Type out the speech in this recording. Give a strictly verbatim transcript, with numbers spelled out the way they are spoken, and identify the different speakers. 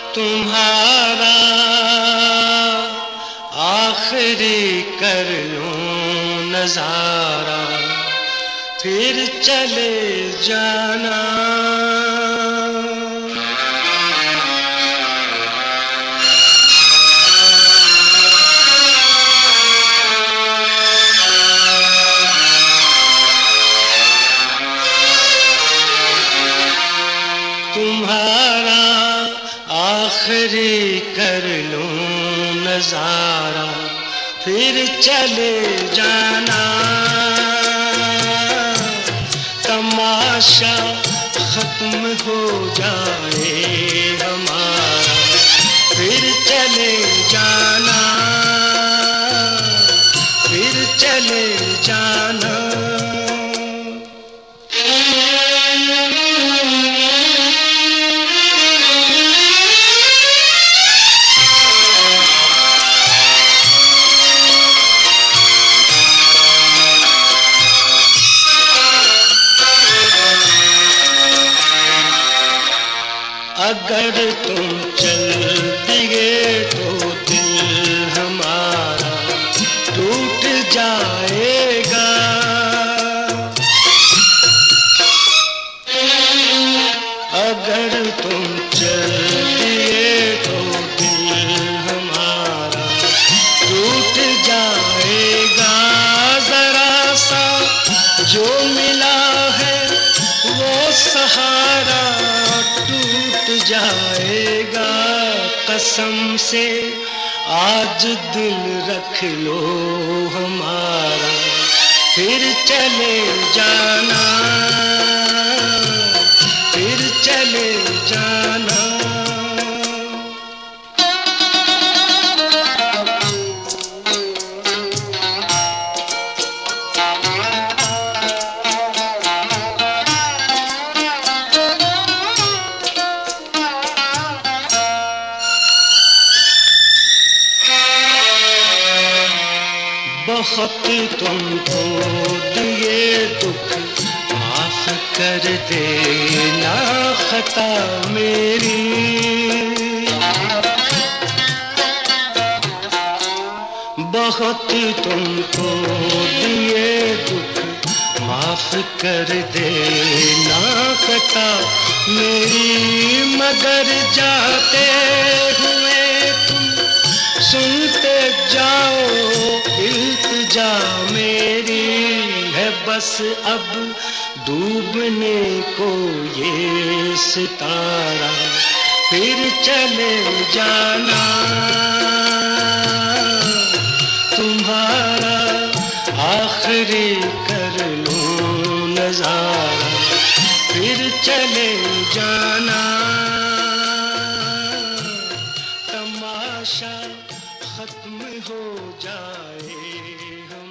Speaker 1: तुम्हारा आखिरी कर लूं नजारा, फिर चले जाना। तुम्हारा आखिरी कर लूं नजारा, फिर चले जाना। तमाशा खत्म हो जाए हमारा, फिर चले जाना, फिर चले जाना। अगर तुम चल दिए तो दिल हमारा टूट जाएगा। अगर तुम चल दिए तो दिल हमारा टूट जाएगा। जरा सा जो मिला है वो सहारा टूट जाएगा। कसम से आज दिल रख लो हमारा, फिर चले जाना, फिर चले जाना। बहुत तुमको दिए दुख, माफ कर देना खता मेरी। बहुत तुमको दिए दुख, माफ कर देना खता मेरी। मगर जाते हुए तुम सुनते जाओ इल्तिजा मेरी। है बस अब डूबने को ये सितारा, फिर चले जाना। तुम्हारा आखिरी कर लूं नजारा, फिर चले जाना। तमाशा खत्म हो जाए हम